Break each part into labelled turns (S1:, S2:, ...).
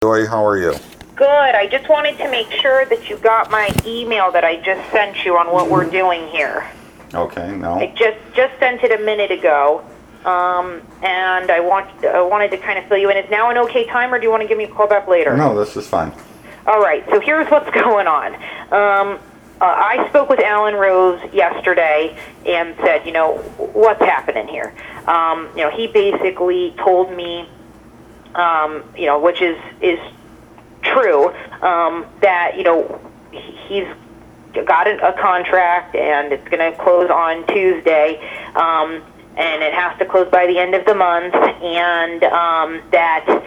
S1: Joy, how are you?
S2: Good. I just wanted to make sure that you got my email that I just sent you on what we're doing here.
S1: Okay, no.
S2: I just sent it a minute ago, and I wanted to kind of fill you in. Is now an okay time, or do you want to give me a call back later?
S1: No, this is fine.
S2: All right. So here's what's going on. I spoke with Alan Rose yesterday and said, what's happening here? He basically told me, which is true, that, he's got a contract and it's going to close on Tuesday, and it has to close by the end of the month, and that,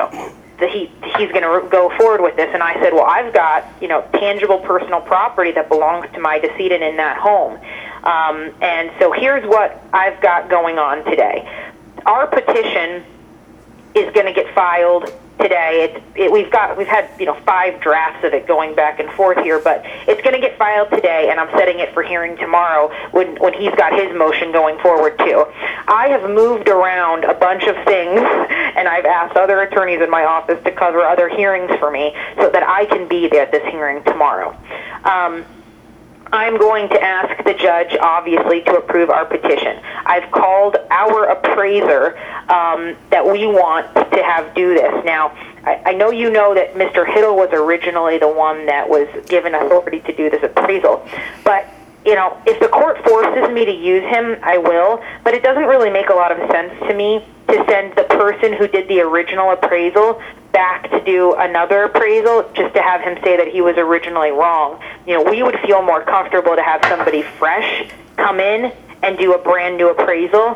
S2: he's going to go forward with this. And I said, well, I've got, tangible personal property that belongs to my decedent in that home. And so here's what I've got going on today. Our petition is going to get filed today. We've had 5 drafts of it going back and forth here, but it's going to get filed today, and I'm setting it for hearing tomorrow when he's got his motion going forward too. I have moved around a bunch of things, and I've asked other attorneys in my office to cover other hearings for me so that I can be there at this hearing tomorrow. I'm going to ask the judge, obviously, to approve our petition. I've called our appraiser that we want to have do this. Now, I know you know that Mr. Hiddle was originally the one that was given authority to do this appraisal, but if the court forces me to use him, I will, but it doesn't really make a lot of sense to me to send the person who did the original appraisal back to do another appraisal just to have him say that he was originally wrong. We would feel more comfortable to have somebody fresh come in and do a brand new appraisal.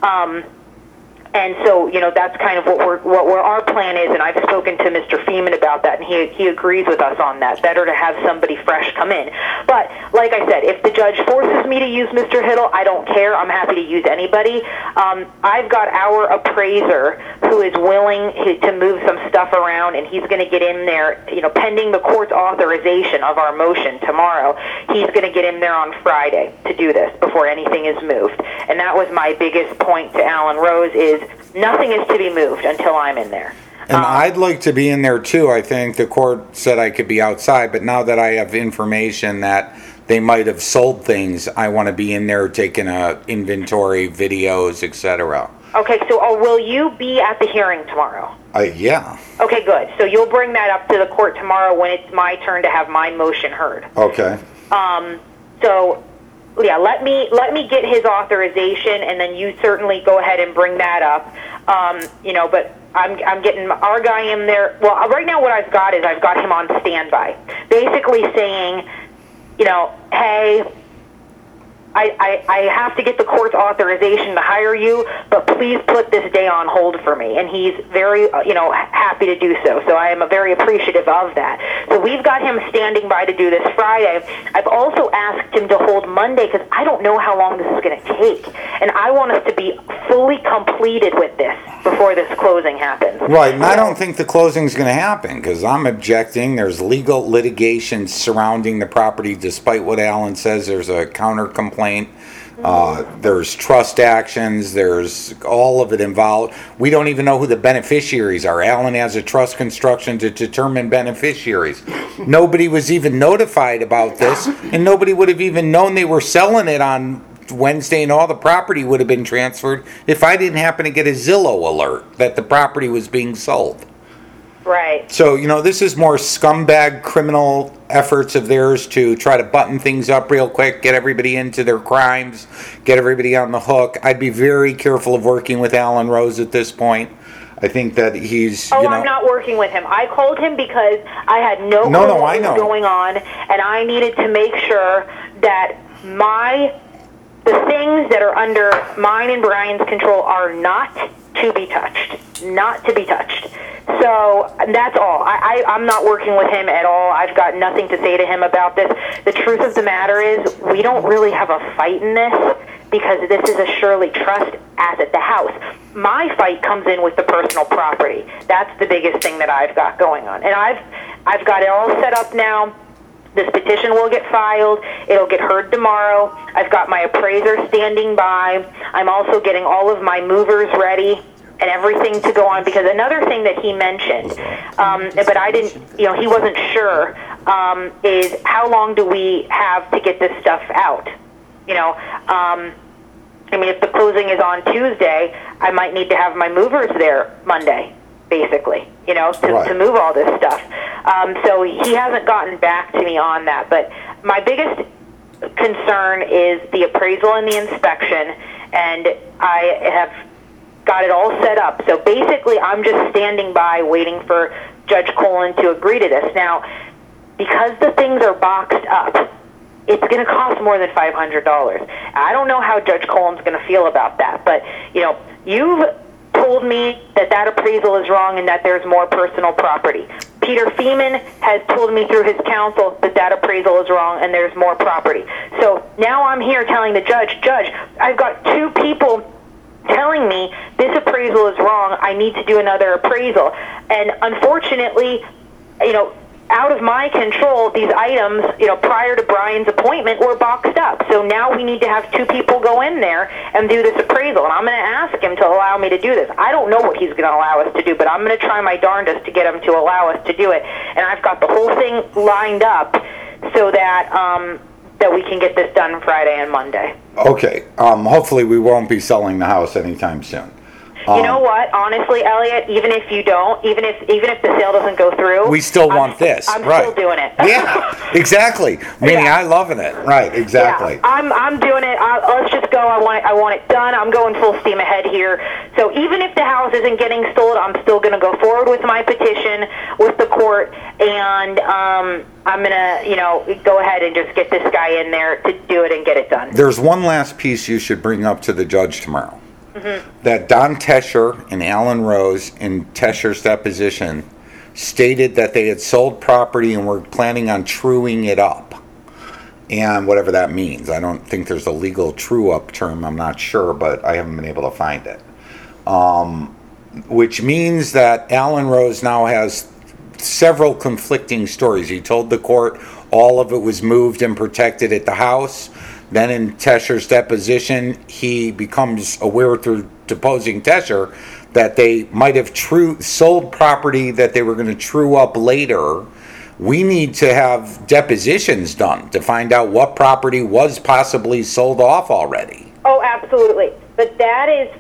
S2: And so, that's kind of what our plan is, and I've spoken to Mr. Feeman about that, and he agrees with us on that. Better to have somebody fresh come in. But, like I said, if the judge forces me to use Mr. Hiddle, I don't care. I'm happy to use anybody. I've got our appraiser who is willing to move some stuff around, and he's going to get in there, pending the court's authorization of our motion tomorrow. He's going to get in there on Friday to do this before anything is moved. And that was my biggest point to Alan Rose is nothing is to be moved until I'm in there.
S1: And I'd like to be in there too. I think the court said I could be outside, but now that I have information that they might have sold things, I want to be in there taking a inventory, videos, etc.
S2: Okay, so will you be at the hearing tomorrow?
S1: Yeah.
S2: Okay, good. So you'll bring that up to the court tomorrow when it's my turn to have my motion heard.
S1: Okay.
S2: So yeah, let me get his authorization, and then you certainly go ahead and bring that up. But I'm getting our guy in there. Well, right now what I've got is I've got him on standby, basically saying, hey, I have to get the court's authorization to hire you, but please put this day on hold for me. And he's very, happy to do so. So I am very appreciative of that. So we've got him standing by to do this Friday. I've also asked him to hold Monday because I don't know how long this is going to take. And I want us to be fully completed with this before this closing happens.
S1: Right, and I don't think the closing is going to happen because I'm objecting. There's legal litigation surrounding the property despite what Alan says. There's a counter complaint. There's trust actions. There's all of it involved. We don't even know who the beneficiaries are. Alan has a trust construction to determine beneficiaries. Nobody was even notified about this, and nobody would have even known they were selling it on Wednesday, and all the property would have been transferred if I didn't happen to get a Zillow alert that the property was being sold.
S2: Right.
S1: So, this is more scumbag criminal efforts of theirs to try to button things up real quick, get everybody into their crimes, get everybody on the hook. I'd be very careful of working with Alan Rose at this point. I think that he's,
S2: I'm not working with him. I called him because I had no clue what was going on, and I needed to make sure that the things that are under mine and Brian's control are not to be touched. Not to be touched. So that's all. I'm not working with him at all. I've got nothing to say to him about this. The truth of the matter is we don't really have a fight in this because this is a Shirley Trust asset, the house. My fight comes in with the personal property. That's the biggest thing that I've got going on. And I've got it all set up now. This petition will get filed. It'll get heard tomorrow. I've got my appraiser standing by. I'm also getting all of my movers ready. and everything to go on. Because another thing that he mentioned, but I didn't, he wasn't sure, is how long do we have to get this stuff out? If the closing is on Tuesday, I might need to have my movers there Monday, basically, to move all this stuff. So he hasn't gotten back to me on that. But my biggest concern is the appraisal and the inspection, and I have got it all set up. So basically, I'm just standing by waiting for Judge Colin to agree to this. Now, because the things are boxed up, it's going to cost more than $500. I don't know how Judge Colin's going to feel about that, but, you've told me that appraisal is wrong and that there's more personal property. Peter Feeman has told me through his counsel that appraisal is wrong and there's more property. So now I'm here telling the judge, I've got two people telling me this appraisal is wrong, I need to do another appraisal. And unfortunately, out of my control, these items, prior to Brian's appointment, were boxed up. So now we need to have two people go in there and do this appraisal. And I'm going to ask him to allow me to do this. I don't know what he's going to allow us to do, but I'm going to try my darndest to get him to allow us to do it. And I've got the whole thing lined up so that that we can get this done Friday and Monday.
S1: Okay. Hopefully we won't be selling the house anytime soon.
S2: You know what? Honestly, Elliot, even if you don't, even if the sale doesn't go through,
S1: we still want this.
S2: I'm still doing it.
S1: Yeah, exactly. Meaning, I loving it. Right, exactly.
S2: Yeah, I'm doing it. Let's just go. I want it done. I'm going full steam ahead here. So even if the house isn't getting sold, I'm still going to go forward with my petition with the court, and I'm going to go ahead and just get this guy in there to do it and get it done.
S1: There's one last piece you should bring up to the judge tomorrow. Mm-hmm. That Don Tesher and Alan Rose, in Tesher's deposition, stated that they had sold property and were planning on truing it up. And whatever that means. I don't think there's a legal true-up term. I'm not sure, but I haven't been able to find it. Which means that Alan Rose now has several conflicting stories. He told the court all of it was moved and protected at the house. Then in Tesher's deposition, he becomes aware through deposing Tesher that they might have sold property that they were going to true up later. We need to have depositions done to find out what property was possibly sold off already.
S2: Oh, absolutely. But that is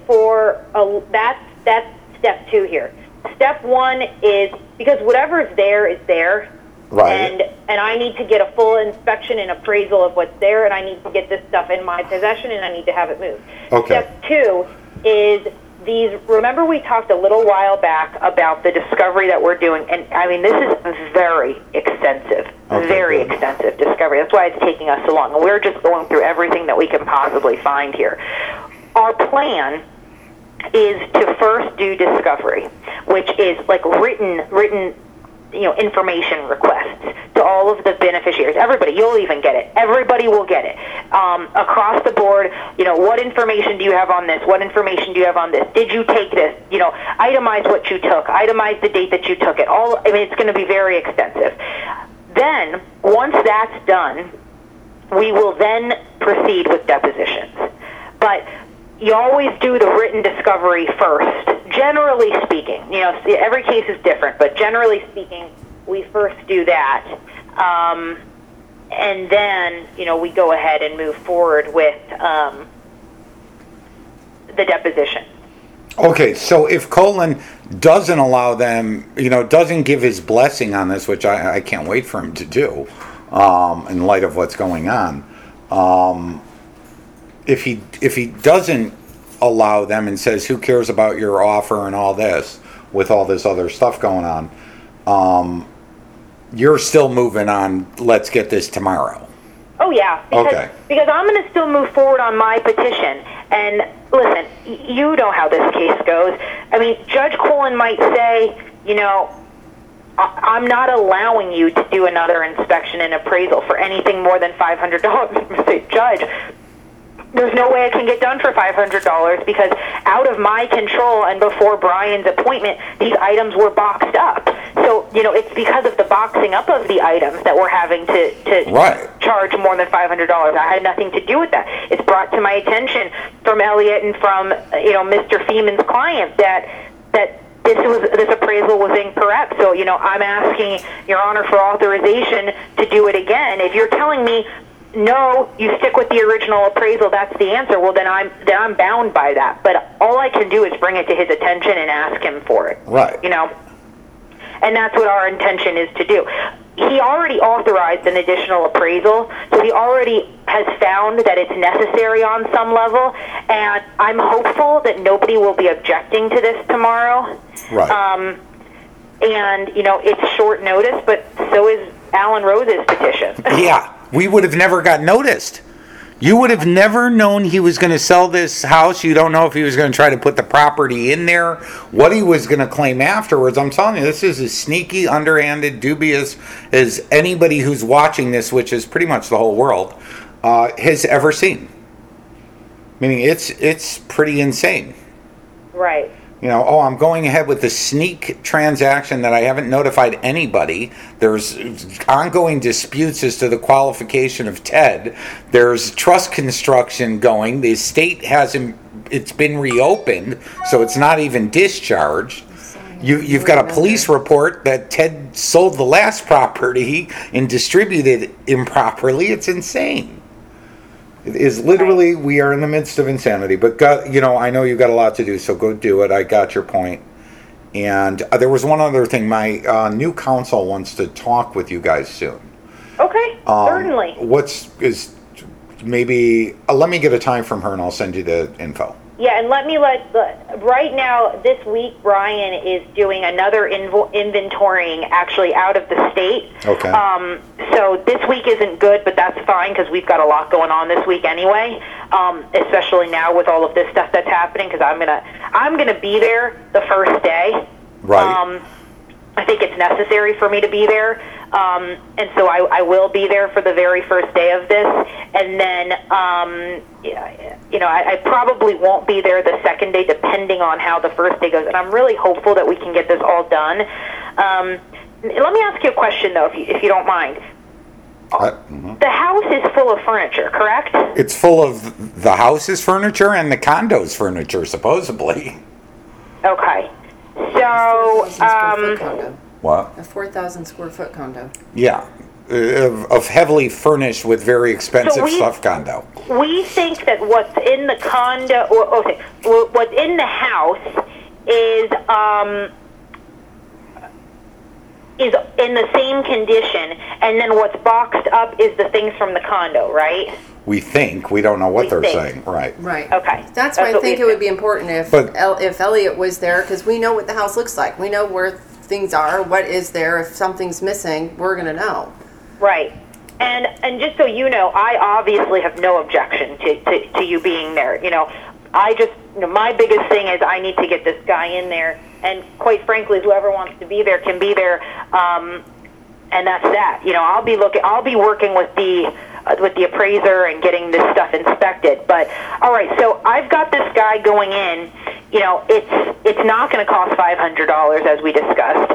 S2: that's step 2 here. Step 1 is, because whatever's there is there.
S1: Right.
S2: And I need to get a full inspection and appraisal of what's there, and I need to get this stuff in my possession, and I need to have it moved.
S1: Okay.
S2: Step 2 is remember we talked a little while back about the discovery that we're doing, and this is very extensive, very extensive discovery. That's why it's taking us so long. And we're just going through everything that we can possibly find here. Our plan is to first do discovery, which is like written information requests to all of the beneficiaries. Everybody, you'll even get it. Everybody will get it. Across the board, what information do you have on this? What information do you have on this? Did you take this? Itemize what you took. Itemize the date that you took it. It's going to be very extensive. Then, once that's done, we will then proceed with depositions. But you always do the written discovery first. Generally speaking, every case is different, but generally speaking, we first do that. And then, we go ahead and move forward with the deposition.
S1: Okay, so if Colin doesn't allow them, doesn't give his blessing on this, which I can't wait for him to do, in light of what's going on, if he doesn't allow them and says, who cares about your offer and all this, with all this other stuff going on, you're still moving on, let's get this tomorrow.
S2: Oh, yeah. Because I'm going to still move forward on my petition. And listen, you know how this case goes. Judge Colin might say, I'm not allowing you to do another inspection and appraisal for anything more than $500. Say, Judge, there's no way it can get done for $500 because out of my control and before Brian's appointment, these items were boxed up. So, it's because of the boxing up of the items that we're having to charge more than $500. I had nothing to do with that. It's brought to my attention from Elliot and from, Mr. Feeman's client that this appraisal was incorrect. So, I'm asking Your Honor for authorization to do it again. If you're telling me, no, you stick with the original appraisal, that's the answer, well, then I'm bound by that. But all I can do is bring it to his attention and ask him for it.
S1: Right.
S2: And that's what our intention is to do. He already authorized an additional appraisal, so he already has found that it's necessary on some level, and I'm hopeful that nobody will be objecting to this tomorrow.
S1: Right.
S2: And, it's short notice, but so is Alan Rose's petition.
S1: Yeah, we would have never got noticed. You would have never known he was going to sell this house. You don't know if he was going to try to put the property in there, what he was going to claim afterwards. I'm telling you, this is as sneaky, underhanded, dubious as anybody who's watching this, which is pretty much the whole world, has ever seen. Meaning it's pretty insane.
S2: Right.
S1: I'm going ahead with the sneak transaction that I haven't notified anybody. There's ongoing disputes as to the qualification of Ted. There's trust construction going. The estate it's been reopened, so it's not even discharged. You've got a police report that Ted sold the last property and distributed improperly. It's insane. It is literally, we are in the midst of insanity. But, I know you've got a lot to do, so go do it. I got your point. And there was one other thing. My new counsel wants to talk with you guys soon.
S2: Okay, certainly.
S1: Let me get a time from her and I'll send you the info.
S2: Yeah, and right now, this week, Brian is doing another inventorying actually out of the state.
S1: Okay.
S2: So this week isn't good, but that's fine because we've got a lot going on this week anyway, especially now with all of this stuff that's happening because I'm gonna be there the first day.
S1: Right.
S2: I think it's necessary for me to be there, and so I will be there for the very first day of this, and then I probably won't be there the second day, depending on how the first day goes. And I'm really hopeful that we can get this all done. Let me ask you a question, though, if you don't mind. The house is full of furniture, correct?
S1: It's full of the house's furniture and the condo's furniture, supposedly.
S2: Okay. So,
S1: what?
S3: A 4,000 square foot condo.
S1: Yeah, of heavily furnished with very expensive stuff condo.
S2: We think that what's in the condo, what's in the house is in the same condition, and then what's boxed up is the things from the condo, right?
S1: We think. We don't know what they're saying. Right.
S3: Right.
S2: Okay.
S3: That's why I think it would be important if Elliot was there, because we know what the house looks like. We know where things are, what is there. If something's missing, we're going to know.
S2: Right. And just so you know, I obviously have no objection to you being there. I just, my biggest thing is I need to get this guy in there. And quite frankly, whoever wants to be there can be there. And that's that. I'll be working with the appraiser and getting this stuff inspected. But all right, so I've got this guy going in. It's not going to cost $500 as we discussed,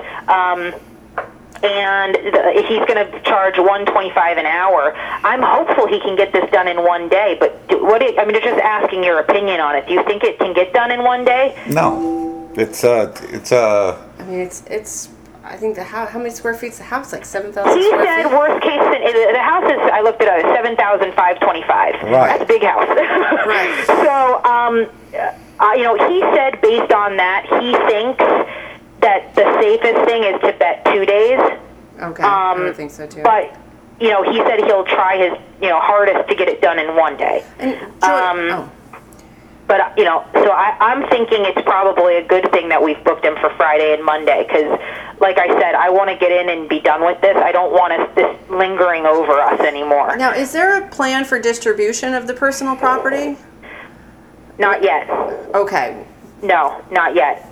S2: and he's going to charge $125 an hour. I'm hopeful he can get this done in one day. But just asking your opinion on it. Do you think it can get done in one day?
S1: No, it's
S3: I mean, it's. I think how many square feet is the house? Like 7,000
S2: He
S3: square
S2: said
S3: feet?
S2: worst case, the house is, I looked it up, 7,525.
S1: Right.
S2: That's a big house.
S3: Right.
S2: So, he said based on that, he thinks that the safest thing is to bet 2 days.
S3: Okay, I would think so too.
S2: But, he said he'll try his, hardest to get it done in one day.
S3: And
S2: But, so I'm thinking it's probably a good thing that we've booked him for Friday and Monday because, like I said, I want to get in and be done with this. I don't want this lingering over us anymore.
S3: Now, is there a plan for distribution of the personal property?
S2: Not yet.
S3: Okay.
S2: No, not yet.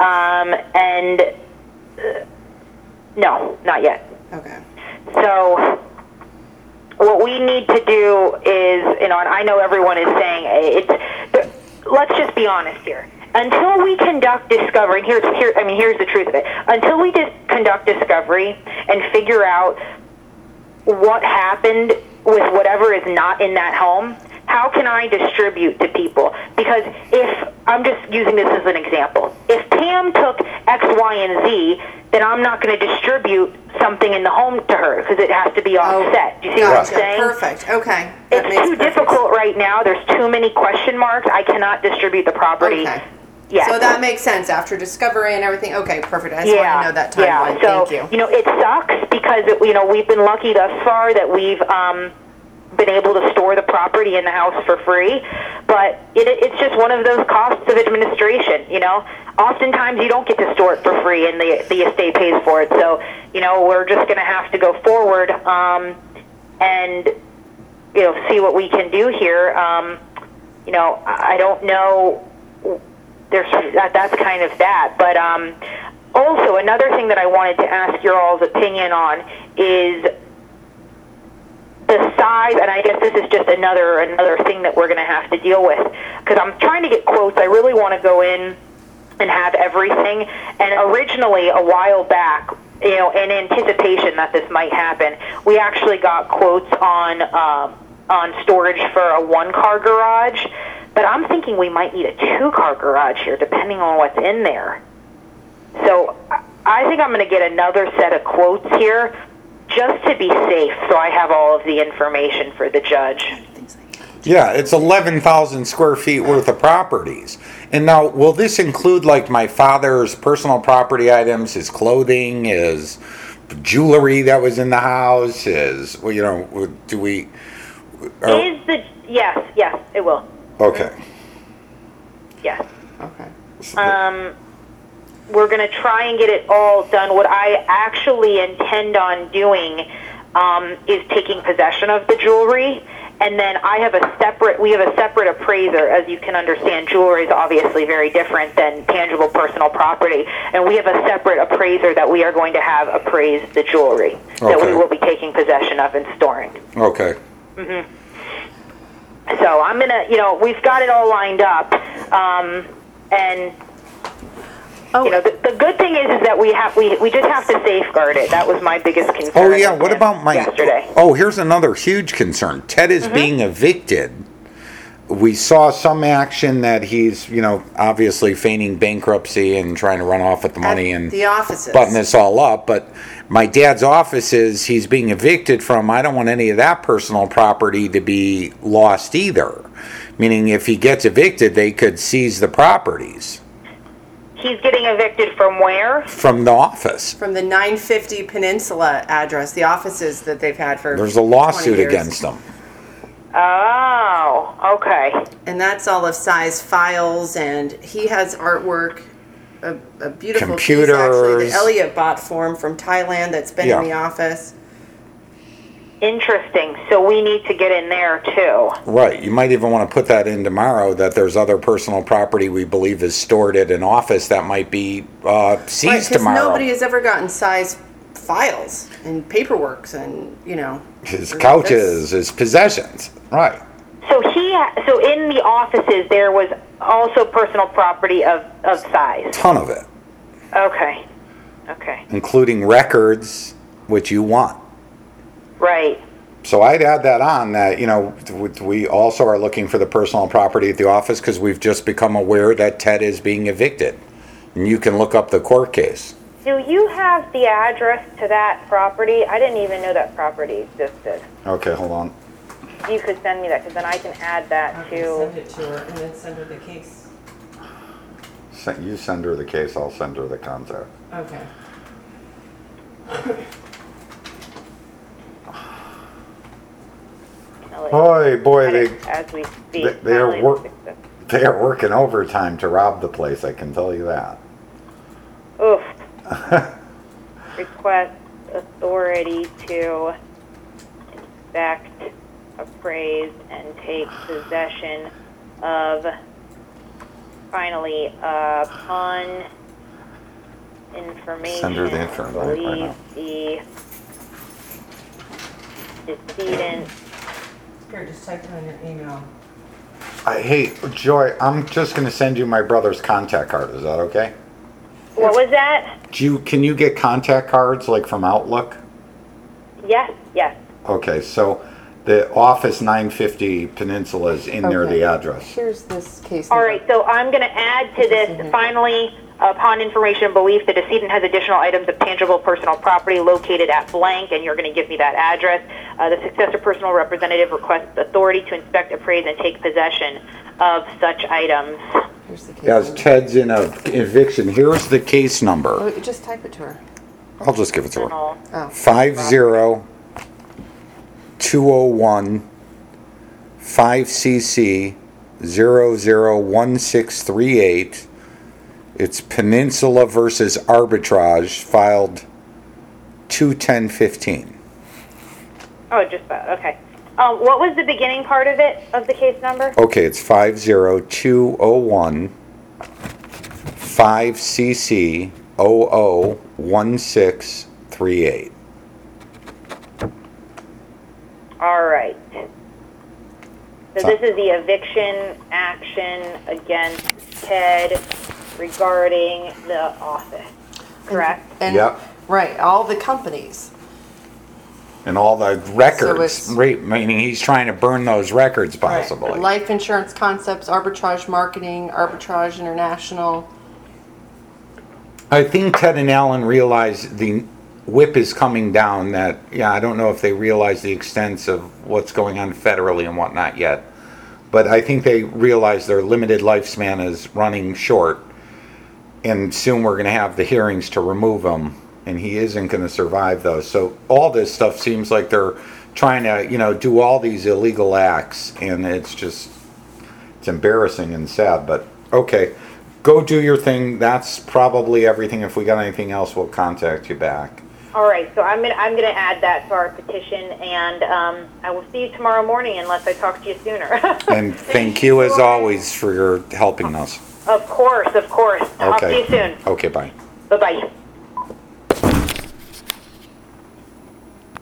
S2: No, not yet.
S3: Okay.
S2: So what we need to do is, and I know everyone is saying let's just be honest here. Until we conduct discovery, and here's the truth of it. Until we conduct discovery and figure out what happened with whatever is not in that home, how can I distribute to people? Because if, I'm just using this as an example, if Pam took X, Y, and Z, then I'm not going to distribute something in the home to her because it has to be offset. Do you see what I'm saying?
S3: Perfect. Okay.
S2: It's too difficult right now. There's too many question marks. I cannot distribute the property.
S3: Okay.
S2: Yes.
S3: So that makes sense after discovery and everything. Okay, perfect. I just want to know that timeline.
S2: So,
S3: Thank you.
S2: It sucks because, we've been lucky thus far that we've been able to store the property in the house for free, but it's just one of those costs of administration, Oftentimes you don't get to store it for free and the estate pays for it. So, we're just going to have to go forward and, see what we can do here. I don't know. That's kind of that. But also another thing that I wanted to ask your all's opinion on is the size, and I guess this is just another thing that we're going to have to deal with, because I'm trying to get quotes. I really want to go in and have everything. And originally, a while back, in anticipation that this might happen, we actually got quotes on storage for a one-car garage. But I'm thinking we might need a two-car garage here, depending on what's in there. So I think I'm going to get another set of quotes here, just to be safe, so I have all of the information for the judge.
S1: Yeah, it's 11,000 square feet worth of properties. And now, will this include, like, my father's personal property items, his clothing, his jewelry that was in the house, Yes, it will. Okay.
S2: Yes.
S3: Okay.
S2: We're going to try and get it all done. What I actually intend on doing is taking possession of the jewelry, and then we have a separate appraiser. As you can understand, jewelry is obviously very different than tangible personal property, and we have a separate appraiser that we are going to have appraise the jewelry that we will be taking possession of and storing.
S1: Okay.
S2: Mm-hmm. So I'm gonna, we've got it all lined up, and the good thing is that we just have to safeguard it. That was my biggest concern.
S1: Oh yeah, what about
S2: yesterday?
S1: Oh, here's another huge concern. Ted is being evicted. We saw some action that he's, obviously feigning bankruptcy and trying to run off with the money and
S3: the offices,
S1: button this all up. But my dad's offices, he's being evicted from. I don't want any of that personal property to be lost either. Meaning, if he gets evicted, they could seize the properties.
S2: He's getting evicted from where?
S1: From the office.
S3: From the 950 Peninsula address, the offices that they've had for
S1: There's a lawsuit against them.
S2: Oh, okay.
S3: And that's all of size files, and he has artwork, a beautiful
S1: computers.
S3: piece actually that Elliot bought for him from Thailand that's been in the office.
S2: Interesting. So we need to get in there too.
S1: Right. You might even want to put that in tomorrow, that there's other personal property we believe is stored at an office that might be seized tomorrow.
S3: Because nobody has ever gotten size files and paperworks and,
S1: his couches, his possessions. Right.
S2: So in the offices there was also personal property of size.
S1: Ton of it.
S2: Okay.
S1: Including records, which you want.
S2: Right.
S1: So I'd add that on, that, we also are looking for the personal property at the office because we've just become aware that Ted is being evicted. And you can look up the court case.
S2: Do you have the address to that property? I didn't even know that property existed.
S1: Okay, hold on.
S2: You could send me that, because then I can add that to...
S3: Send it to her and then send her the case.
S1: You send her the case, I'll send her the contact.
S3: Okay.
S1: Boy,
S2: as we speak.
S1: they are working overtime to rob the place, I can tell you that.
S2: Oof. Request authority to inspect, appraise, and take possession of, finally, upon information.
S1: Send her the information right now.
S2: The decedent.
S3: Here, just type it on your email.
S1: Hey, Joy, I'm just going to send you my brother's contact card. Is that okay?
S2: What was that?
S1: Can you get contact cards like from Outlook?
S2: Yes, yes.
S1: Okay, so the office 950 Peninsula is in there,
S3: Okay.
S1: the address.
S3: Here's this case.
S2: All
S3: number.
S2: right, so I'm going to add to this, finally, upon information and belief, the decedent has additional items of tangible personal property located at blank, and you're going to give me that address. The successor personal representative requests authority to inspect, appraise, and take possession of such items.
S3: Here's the case
S1: Yes,
S3: number.
S1: Ted's in a eviction. Here's the case number.
S3: Oh, just type it to her.
S1: I'll just give it to her.
S2: Oh.
S1: 50201 5cc 001638. It's Peninsula versus Arbitrage, filed 2/10/15.
S2: Oh, just about, okay. What was the beginning part of it, of the case number?
S1: Okay, it's 50201 5cc 001638.
S2: All right. So this is the eviction action against Ted regarding the office, correct?
S3: And,
S1: Yep.
S3: Right, all the companies.
S1: And all the records,
S3: it's-
S1: right, meaning he's trying to burn those records
S3: Right.
S1: possibly.
S3: Life Insurance Concepts, Arbitrage Marketing, Arbitrage International.
S1: I think Ted and Alan realize the whip is coming down, that, I don't know if they realize the extent of what's going on federally and whatnot yet. But I think they realize their limited lifespan is running short. And soon we're going to have the hearings to remove him. And he isn't going to survive those. So all this stuff seems like they're trying to, do all these illegal acts. And it's embarrassing and sad. But okay, go do your thing. That's probably everything. If we got anything else, we'll contact you back.
S2: All right, so I'm gonna add that to our petition, and I will see you tomorrow morning unless I talk to you sooner.
S1: And thank you as always for your helping us.
S2: Of course. Talk to you soon.
S1: Okay, bye.
S2: Bye-bye.